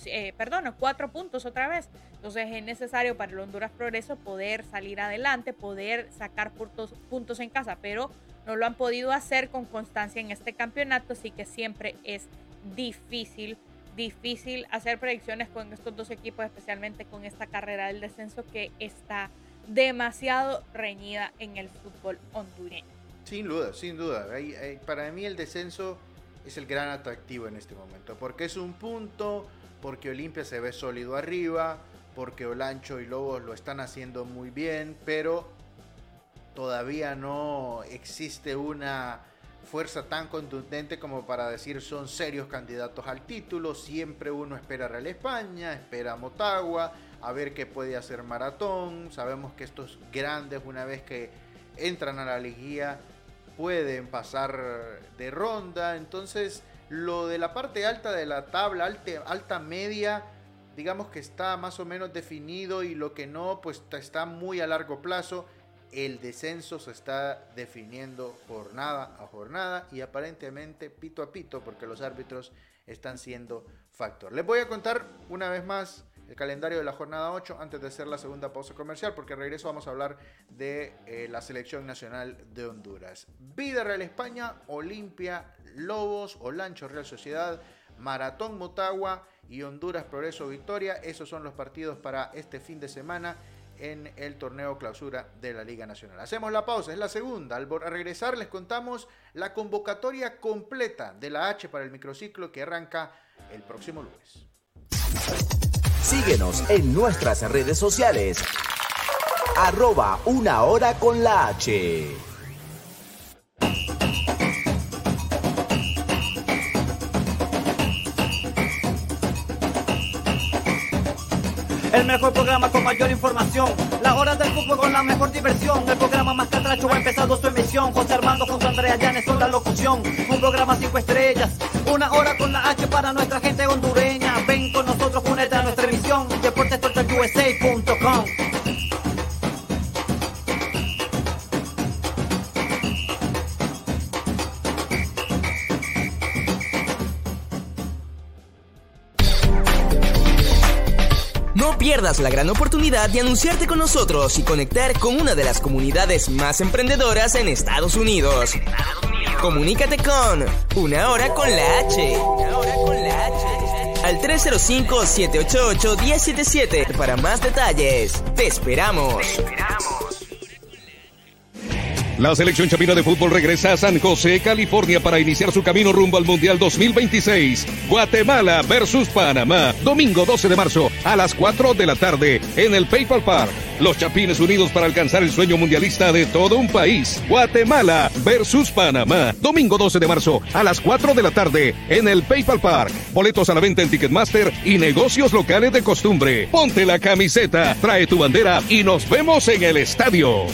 4 puntos otra vez. Entonces es necesario para el Honduras Progreso poder salir adelante, poder sacar puntos en casa, pero no lo han podido hacer con constancia en este campeonato, así que siempre es difícil hacer predicciones con estos dos equipos, especialmente con esta carrera del descenso que está demasiado reñida en el fútbol hondureño. Sin duda. Para mí el descenso es el gran atractivo en este momento, porque es un punto, porque Olimpia se ve sólido arriba, porque Olancho y Lobos lo están haciendo muy bien, pero todavía no existe una fuerza tan contundente como para decir son serios candidatos al título. Siempre uno espera a Real España, espera a Motagua, a ver qué puede hacer Maratón. Sabemos que estos grandes, una vez que entran a la liguilla, pueden pasar de ronda. Entonces lo de la parte alta de la tabla, alta media, digamos que está más o menos definido, y lo que no, pues está muy a largo plazo. El descenso se está definiendo jornada a jornada y aparentemente pito a pito, porque los árbitros están siendo factor. Les voy a contar una vez más el calendario de la jornada 8 antes de hacer la segunda pausa comercial, porque regreso vamos a hablar de la selección nacional de Honduras. Vida Real España, Olimpia, Lobos, Olancho Real Sociedad, Maratón Motagua y Honduras Progreso Victoria. Esos son los partidos para este fin de semana en el torneo clausura de la Liga Nacional. Hacemos la pausa, es la segunda. Al regresar les contamos la convocatoria completa de la H para el microciclo que arranca el próximo lunes. Síguenos en nuestras redes sociales. @unahoracon.la-H. El mejor programa con mayor información. Las horas del fútbol con la mejor diversión. El programa más catracho ha empezado su emisión. José Armando junto a Andrea Llanes son la locución. Un programa 5 estrellas. Una hora con la H para nuestra gente hondureña. Ven con nosotros, únete a nuestra emisión. DeportesTotalUSA.com. No pierdas la gran oportunidad de anunciarte con nosotros y conectar con una de las comunidades más emprendedoras en Estados Unidos. Comunícate con Una Hora con la H. Al 305-788-1077 para más detalles. Te esperamos. La selección chapina de fútbol regresa a San José, California para iniciar su camino rumbo al Mundial 2026. Guatemala versus Panamá, domingo 12 de marzo a las 4 de la tarde en el PayPal Park. Los chapines unidos para alcanzar el sueño mundialista de todo un país. Guatemala versus Panamá, domingo 12 de marzo a las 4 de la tarde en el PayPal Park. Boletos a la venta en Ticketmaster y negocios locales de costumbre. Ponte la camiseta, trae tu bandera y nos vemos en el estadio.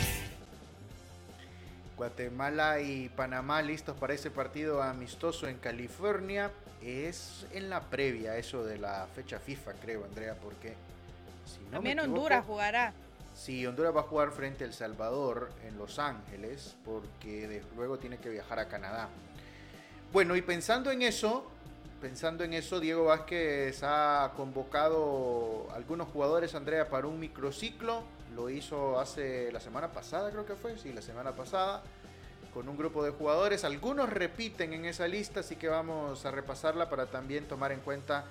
Guatemala y Panamá listos para ese partido amistoso en California. Es en la previa eso de la fecha FIFA, creo, Andrea, porque si no también me equivoco, Honduras jugará. Sí, Honduras va a jugar frente a El Salvador en Los Ángeles, porque luego tiene que viajar a Canadá. Bueno, y pensando en eso, Diego Vázquez ha convocado a algunos jugadores, Andrea, para un microciclo. Lo hizo la semana pasada, creo que fue, sí, la semana pasada, con un grupo de jugadores. Algunos repiten en esa lista, así que vamos a repasarla para también tomar en cuenta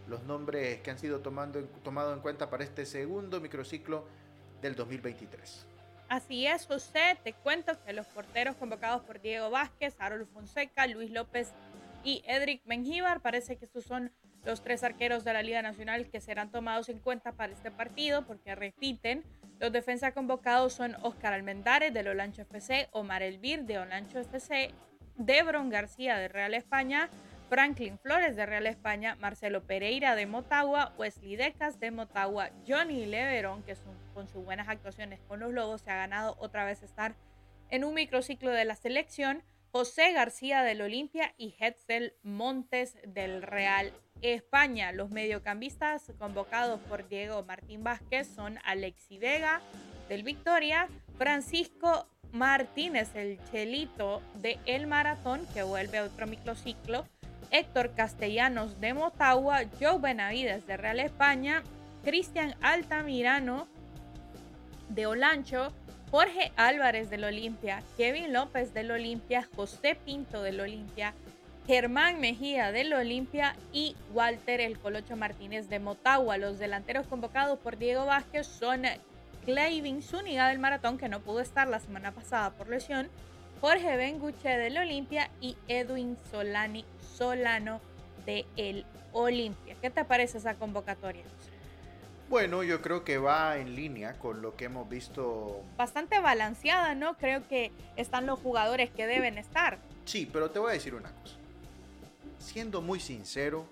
los nombres que han sido tomado en cuenta para este segundo microciclo del 2023. Así es, José, te cuento que los porteros convocados por Diego Vázquez, Harold Fonseca, Luis López y Edric Mengíbar, parece que estos son los 3 arqueros de la Liga Nacional que serán tomados en cuenta para este partido, porque repiten. Los defensas convocados son Óscar Almendares del Olancho FC, Omar Elvir de Olancho FC, Debron García de Real España, Franklin Flores de Real España, Marcelo Pereira de Motagua, Wesley Decas de Motagua, Johnny Leverón, que con sus buenas actuaciones con los Lobos se ha ganado otra vez estar en un microciclo de la selección, José García del Olimpia y Hetzel Montes del Real España. Los mediocampistas convocados por Diego Martín Vázquez son Alexi Vega del Victoria, Francisco Martínez, el Chelito de El Maratón, que vuelve a otro microciclo, Héctor Castellanos de Motagua, Joe Benavides de Real España, Cristian Altamirano de Olancho, Jorge Álvarez del Olimpia, Kevin López del Olimpia, José Pinto del Olimpia, Germán Mejía del Olimpia y Walter El Colocho Martínez de Motagua. Los delanteros convocados por Diego Vázquez son Clavin Zúñiga del Maratón, que no pudo estar la semana pasada por lesión, Jorge Benguche del Olimpia y Edwin Solano de El Olimpia. ¿Qué te parece esa convocatoria? Bueno, yo creo que va en línea con lo que hemos visto. Bastante balanceada, ¿no? Creo que están los jugadores que deben estar. Sí, pero te voy a decir una cosa. Siendo muy sincero,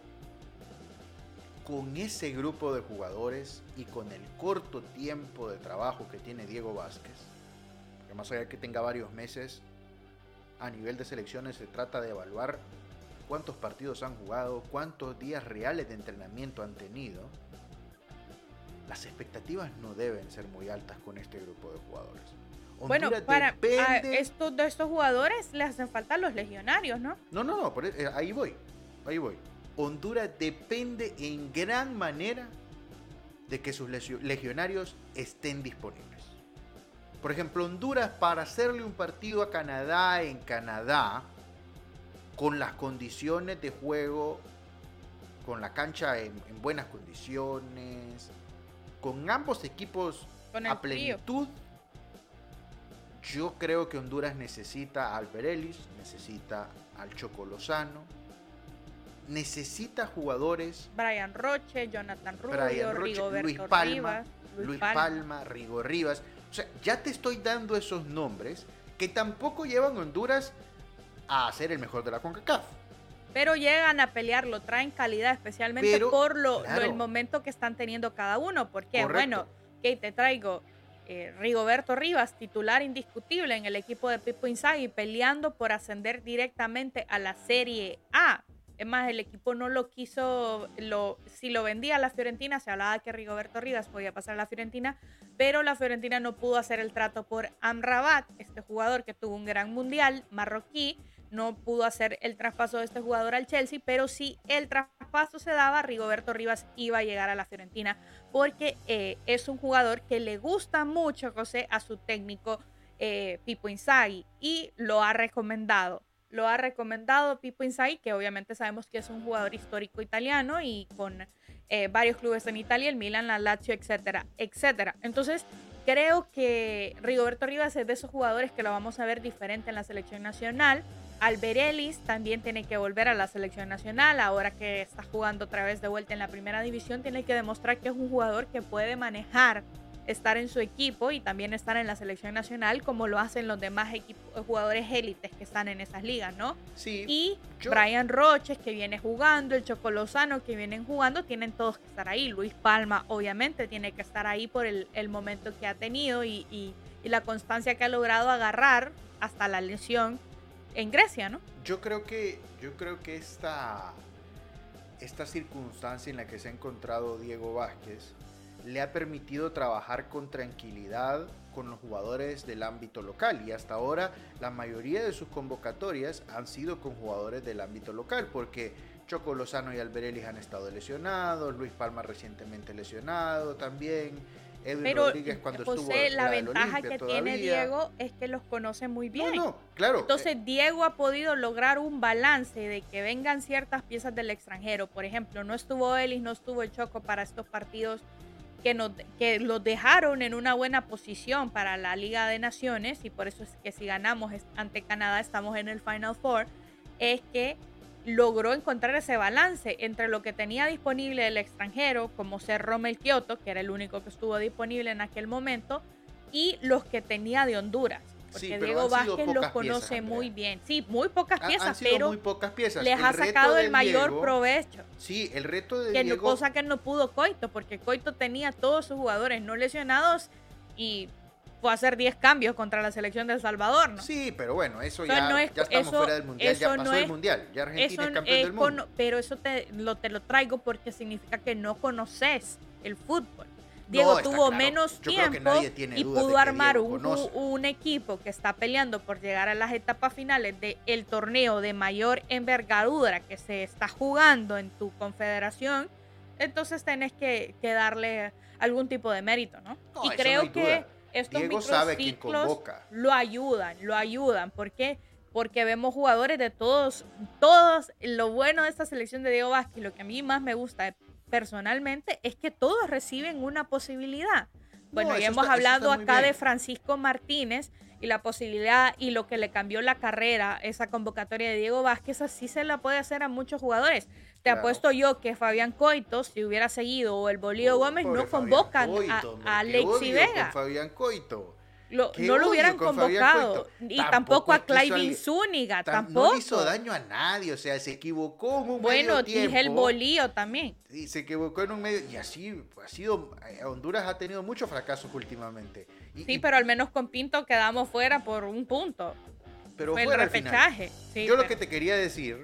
con ese grupo de jugadores y con el corto tiempo de trabajo que tiene Diego Vázquez, porque más allá de que tenga varios meses, a nivel de selecciones se trata de evaluar cuántos partidos han jugado, cuántos días reales de entrenamiento han tenido. Las expectativas no deben ser muy altas con este grupo de jugadores. Bueno, para estos jugadores les hacen falta los legionarios, ¿no? No, ahí voy. Honduras depende en gran manera de que sus legionarios estén disponibles. Por ejemplo, Honduras, para hacerle un partido a Canadá en Canadá, con las condiciones de juego, con la cancha en buenas condiciones, con ambos equipos a plenitud, yo creo que Honduras necesita al Berelis, necesita al Choco Lozano, necesita jugadores. Brian Roche, Jonathan Rubio, Rigoberto Luis Palma, Rigo Rivas. O sea, ya te estoy dando esos nombres que tampoco llevan a Honduras a ser el mejor de la CONCACAF. Pero llegan a pelearlo, traen calidad, especialmente por el momento que están teniendo cada uno. Porque, bueno, que te traigo Rigoberto Rivas, titular indiscutible en el equipo de Pipo Inzaghi, peleando por ascender directamente a la Serie A. Es más, el equipo no lo quiso, si lo vendía a la Fiorentina, se hablaba que Rigoberto Rivas podía pasar a la Fiorentina, pero la Fiorentina no pudo hacer el trato por Amrabat, este jugador que tuvo un gran mundial marroquí. No pudo hacer el traspaso de este jugador al Chelsea, pero si el traspaso se daba, Rigoberto Rivas iba a llegar a la Fiorentina, porque es un jugador que le gusta mucho, José, a su técnico Pipo Inzaghi, y lo ha recomendado Pipo Inzaghi, que obviamente sabemos que es un jugador histórico italiano y con varios clubes en Italia, el Milan, la Lazio, etcétera, etcétera. Entonces, creo que Rigoberto Rivas es de esos jugadores que lo vamos a ver diferente en la selección nacional. Alberelis también tiene que volver a la selección nacional, ahora que está jugando otra vez de vuelta en la primera división, tiene que demostrar que es un jugador que puede manejar, estar en su equipo y también estar en la selección nacional, como lo hacen los demás jugadores élites que están en esas ligas, ¿no? Sí. Y Brian Roches, que viene jugando, el Choco Lozano, que vienen jugando, tienen todos que estar ahí. Luis Palma, obviamente, tiene que estar ahí por el momento que ha tenido y la constancia que ha logrado agarrar hasta la lesión en Grecia, ¿no? Yo creo que esta circunstancia en la que se ha encontrado Diego Vázquez le ha permitido trabajar con tranquilidad con los jugadores del ámbito local, y hasta ahora la mayoría de sus convocatorias han sido con jugadores del ámbito local, porque Choco Lozano y Alberelis han estado lesionados, Luis Palma recientemente lesionado también, Edwin Pero, Rodríguez cuando José, estuvo la en ventaja Olimpia que todavía. tiene Diego es que los conoce muy bien. No, claro. Entonces, Diego ha podido lograr un balance de que vengan ciertas piezas del extranjero. Por ejemplo, no estuvo Ellis, no estuvo el Choco para estos partidos que los dejaron en una buena posición para la Liga de Naciones, y por eso es que si ganamos ante Canadá estamos en el Final Four, es que logró encontrar ese balance entre lo que tenía disponible el extranjero, como ser Rommel Kyoto, que era el único que estuvo disponible en aquel momento, y los que tenía de Honduras. Porque Sí, pero Diego han sido Vázquez pocas los conoce piezas, muy Andrea. bien. Sí, muy pocas Han piezas, sido pero muy pocas piezas. les ha reto sacado de el mayor Diego- provecho. Sí, el reto de Que no, Diego... cosa que no pudo Coito, porque Coito tenía todos sus jugadores no lesionados y fue a hacer 10 cambios contra la selección de El Salvador, ¿no? Sí, pero bueno, eso Eso ya, no es- ya estamos eso- fuera del Mundial, ya eso pasó no el es- Mundial, ya Argentina Eso es campeón del mundo. pero eso te lo traigo porque significa que no conoces el fútbol. No, Diego está tuvo claro. menos Yo creo que tiempo nadie tiene y dudas de pudo que armar Diego conoce. un equipo que está peleando por llegar a las etapas finales del torneo de mayor envergadura que se está jugando en tu confederación. Entonces tenés que darle algún tipo de mérito, ¿no? No, Y eso creo no hay que duda. estos Diego sabe quién microciclos convoca. lo ayudan. ¿Por qué? Porque vemos jugadores de todos, lo bueno de esta selección de Diego Vázquez, lo que a mí más me gusta personalmente, es que todos reciben una posibilidad. Bueno, No, ya eso hemos está- eso hablado está muy acá de bien. Francisco Martínez y la posibilidad y lo que le cambió la carrera, esa convocatoria de Diego Vázquez, así se la puede hacer a muchos jugadores. Te Claro. apuesto yo que Fabián Coito, si hubiera seguido, o el Bolío Gómez, Pobre no Fabián convocan Coito, hombre, a qué Alexi odio Vega. con Fabián Coito. Qué No lo odio hubieran con Fabián convocado. Coito. Y tampoco a es que hizo Clayvin al- Zúñiga, No tampoco. le hizo daño a nadie, o sea, se equivocó en un Bueno, medio tiempo. dije el Bolío también. Y se equivocó en un medio, y así ha sido, Honduras ha tenido muchos fracasos últimamente. Sí, pero al menos con Pinto quedamos fuera por un punto. pero Fue el fuera al final. repechaje. Sí, Yo lo pero- que te quería decir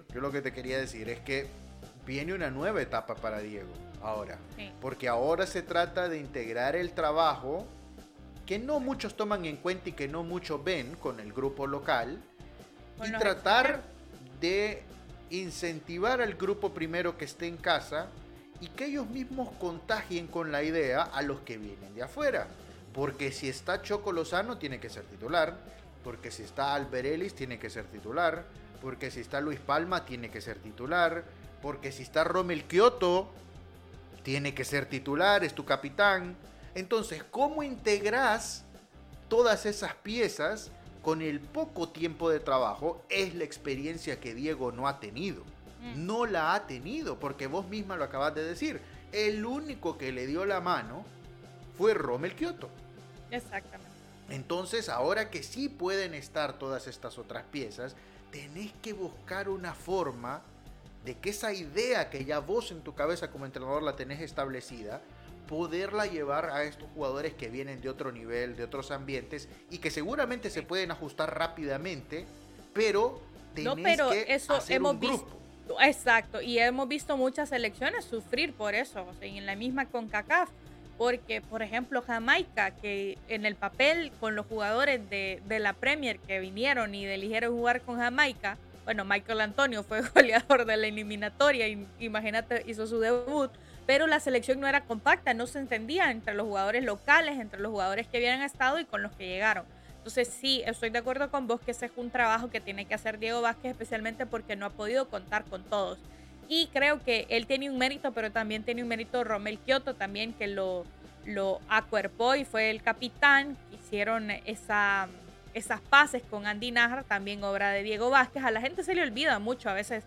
es que viene una nueva etapa para Diego ahora. Sí. Porque ahora se trata de integrar el trabajo que no muchos toman en cuenta y que no muchos ven con el grupo local, Con y los tratar de incentivar al grupo primero que esté en casa y que ellos mismos contagien con la idea a los que vienen de afuera. Porque si está Choco Lozano tiene que ser titular, porque si está Alberelis tiene que ser titular, porque si está Luis Palma tiene que ser titular, porque si está Rommel Kyoto tiene que ser titular, es tu capitán. Entonces, ¿cómo integras todas esas piezas con el poco tiempo de trabajo? Es la experiencia que Diego no ha tenido. No la ha tenido, porque vos misma lo acabas de decir. El único que le dio la mano fue Rommel Kyoto. Exactamente. Entonces, ahora que sí pueden estar todas estas otras piezas, tenés que buscar una forma de que esa idea que ya vos en tu cabeza como entrenador la tenés establecida, poderla llevar a estos jugadores que vienen de otro nivel, de otros ambientes, y que seguramente se pueden ajustar rápidamente, pero tenés que eso hacer hemos un grupo. visto. Exacto, y hemos visto muchas selecciones sufrir por eso, o sea, y en la misma CONCACAF, porque, por ejemplo, Jamaica, que en el papel con los jugadores de la Premier que vinieron y eligieron jugar con Jamaica, bueno, Michael Antonio fue goleador de la eliminatoria, imagínate, hizo su debut, pero la selección no era compacta, no se entendía entre los jugadores locales, entre los jugadores que habían estado y con los que llegaron. Entonces sí, estoy de acuerdo con vos que ese es un trabajo que tiene que hacer Diego Vázquez, especialmente porque no ha podido contar con todos. Y creo que él tiene un mérito, pero también tiene un mérito Rommel Kyoto también, que lo acuerpó y fue el capitán. Hicieron esas paces con Andy Najar, también obra de Diego Vázquez. A la gente se le olvida mucho a veces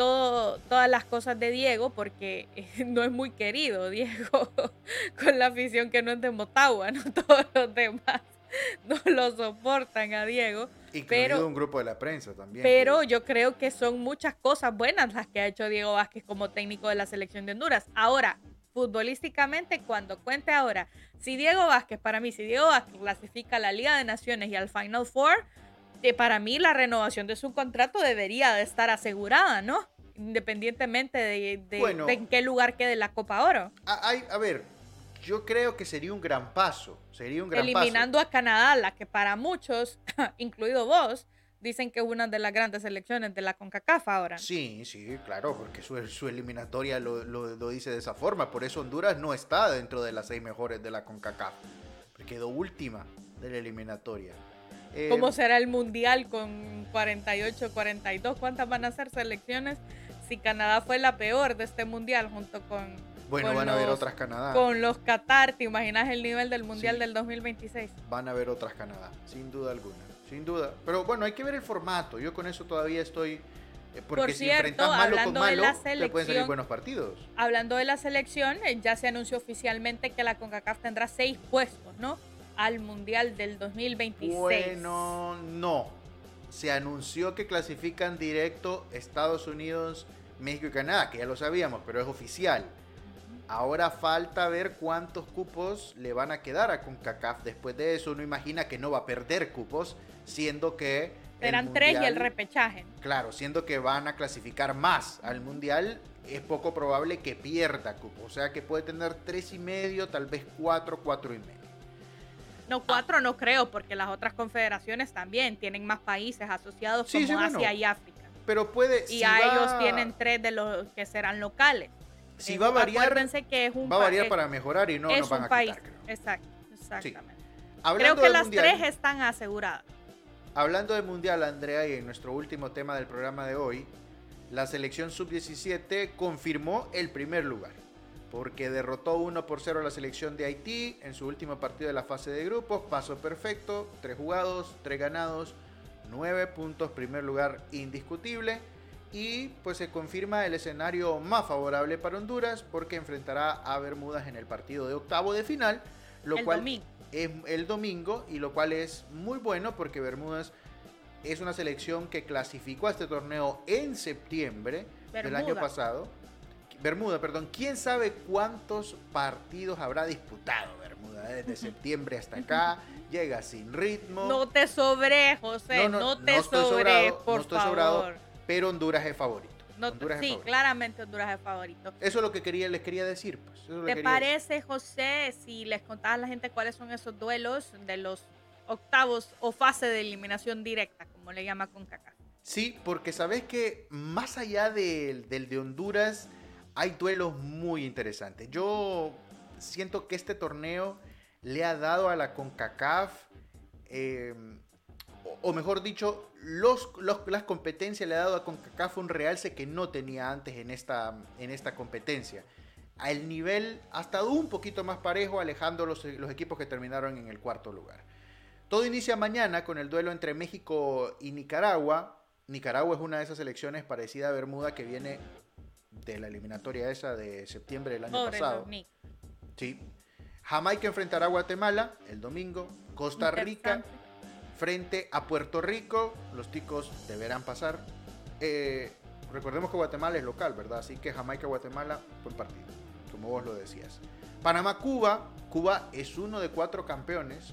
todas las cosas de Diego, porque no es muy querido Diego con la afición que no es de Motagua, ¿no? Todos los demás no lo soportan a Diego. Incluido un grupo de la prensa también. Pero yo creo que son muchas cosas buenas las que ha hecho Diego Vázquez como técnico de la selección de Honduras. Ahora, futbolísticamente, cuando cuente ahora, si Diego Vázquez clasifica a la Liga de Naciones y al Final Four, para mí la renovación de su contrato debería de estar asegurada, ¿no? Independientemente de en qué lugar quede la Copa Oro. A ver, yo creo que sería un gran paso. Eliminando a Canadá, la que para muchos, incluido vos, dicen que es una de las grandes selecciones de la CONCACAF ahora. Sí, claro, porque su eliminatoria lo dice de esa forma. Por eso Honduras no está dentro de las 6 mejores de la CONCACAF. Quedó última de la eliminatoria. ¿Cómo será el Mundial con 48, 42? ¿Cuántas van a ser selecciones? Si Canadá fue la peor de este Mundial junto con... Bueno, van a haber otras Canadá. Con los Qatar, ¿te imaginas el nivel del Mundial del 2026? Van a haber otras Canadá, sin duda alguna, sin duda. Pero bueno, hay que ver el formato. Yo con eso todavía estoy... Porque Por si cierto, enfrentas malo con malo, te pueden salir selección, buenos partidos. Hablando de la selección, ya se anunció oficialmente que la CONCACAF tendrá 6 puestos, ¿no? Al Mundial del 2026. Bueno, no. Se anunció que clasifican directo Estados Unidos, México y Canadá, que ya lo sabíamos, pero es oficial. Ahora falta ver cuántos cupos le van a quedar a CONCACAF. Después de eso, uno imagina que no va a perder cupos, siendo que... Serán 3 y el repechaje. Claro, siendo que van a clasificar más al Mundial, es poco probable que pierda cupos. O sea que puede tener 3,5, tal vez 4, 4,5. No, 4 no creo, porque las otras confederaciones también tienen más países asociados como Asia y África. Pero puede... Y ellos tienen 3 de los que serán locales. Si va a variar, acuérdense que es un va a variar para mejorar y no nos van a país. quitar, creo. Exactamente. Sí. Creo que las mundial, 3 están aseguradas. Hablando de Mundial, Andrea, y en nuestro último tema del programa de hoy, la selección sub-17 confirmó el primer lugar, porque derrotó 1-0 a la selección de Haití en su último partido de la fase de grupos. Paso perfecto, 3 jugados, 3 ganados, 9 puntos, primer lugar indiscutible. Y pues se confirma el escenario más favorable para Honduras, porque enfrentará a Bermudas en el partido de octavo de final, domingo. Es el domingo, y lo cual es muy bueno porque Bermudas es una selección que clasificó a este torneo en septiembre del año pasado. Bermuda, perdón. ¿Quién sabe cuántos partidos habrá disputado Bermuda desde septiembre hasta acá? Llega sin ritmo. No te sobre, José, no te sobre, por favor. Sobrado, pero Honduras es favorito. Claramente Honduras es favorito. Eso es lo que les quería decir. Pues. ¿Te parece, José, si les contás a la gente cuáles son esos duelos de los octavos o fase de eliminación directa, como le llama CONCACAF? Sí, porque sabes que más allá del de Honduras hay duelos muy interesantes. Yo siento que este torneo le ha dado a la CONCACAF, o mejor dicho, las competencias le ha dado a CONCACAF un realce que no tenía antes en esta competencia. El nivel ha estado un poquito más parejo, alejando los equipos que terminaron en el cuarto lugar. Todo inicia mañana con el duelo entre México y Nicaragua. Nicaragua es una de esas selecciones parecida a Bermuda que viene de la eliminatoria esa de septiembre del año pasado. Sí. Jamaica enfrentará a Guatemala el domingo. Costa Rica frente a Puerto Rico. Los ticos deberán pasar. Recordemos que Guatemala es local, ¿verdad? Así que Jamaica-Guatemala, buen partido, como vos lo decías. Panamá-Cuba. Cuba es uno de 4 campeones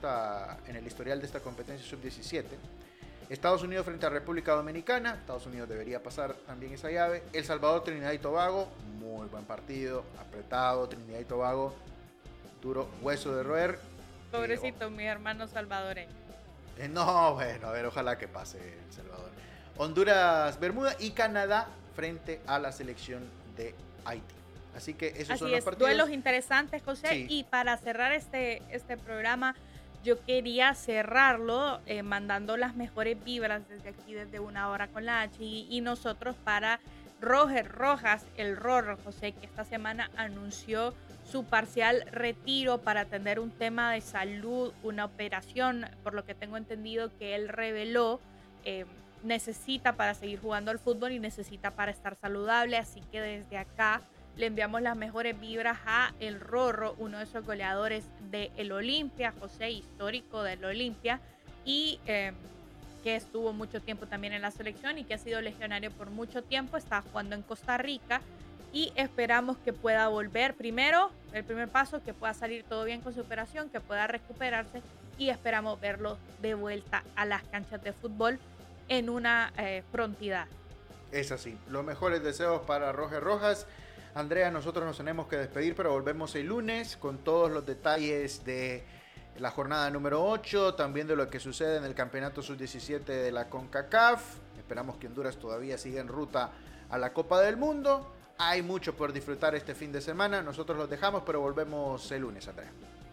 en el historial de esta competencia sub-17. Estados Unidos frente a República Dominicana. Estados Unidos debería pasar también esa llave. El Salvador, Trinidad y Tobago. Muy buen partido, apretado. Trinidad y Tobago, duro hueso de roer. Pobrecito, mis hermanos salvadoreños. No, bueno, a ver, ojalá que pase El Salvador. Honduras, Bermuda y Canadá frente a la selección de Haití. Así que esos son los partidos. Duelos interesantes, José. Sí. Y para cerrar este programa, yo quería cerrarlo mandando las mejores vibras desde aquí, desde Una Hora con la H. Y nosotros para Roger Rojas, el Rorro, José, que esta semana anunció su parcial retiro para atender un tema de salud, una operación, por lo que tengo entendido que él reveló, necesita para seguir jugando al fútbol y necesita para estar saludable. Así que desde acá le enviamos las mejores vibras a el Rorro, uno de esos goleadores del Olimpia, José, histórico del Olimpia, y que estuvo mucho tiempo también en la selección y que ha sido legionario por mucho tiempo. Está jugando en Costa Rica y esperamos que pueda volver. Primero, el primer paso, que pueda salir todo bien con su operación, que pueda recuperarse, y esperamos verlo de vuelta a las canchas de fútbol en una prontidad. Es así. Los mejores deseos para Roger Rojas. Andrea, nosotros nos tenemos que despedir, pero volvemos el lunes con todos los detalles de la jornada número 8, también de lo que sucede en el campeonato sub-17 de la CONCACAF. Esperamos que Honduras todavía siga en ruta a la Copa del Mundo. Hay mucho por disfrutar este fin de semana. Nosotros los dejamos, pero volvemos el lunes, Andrea.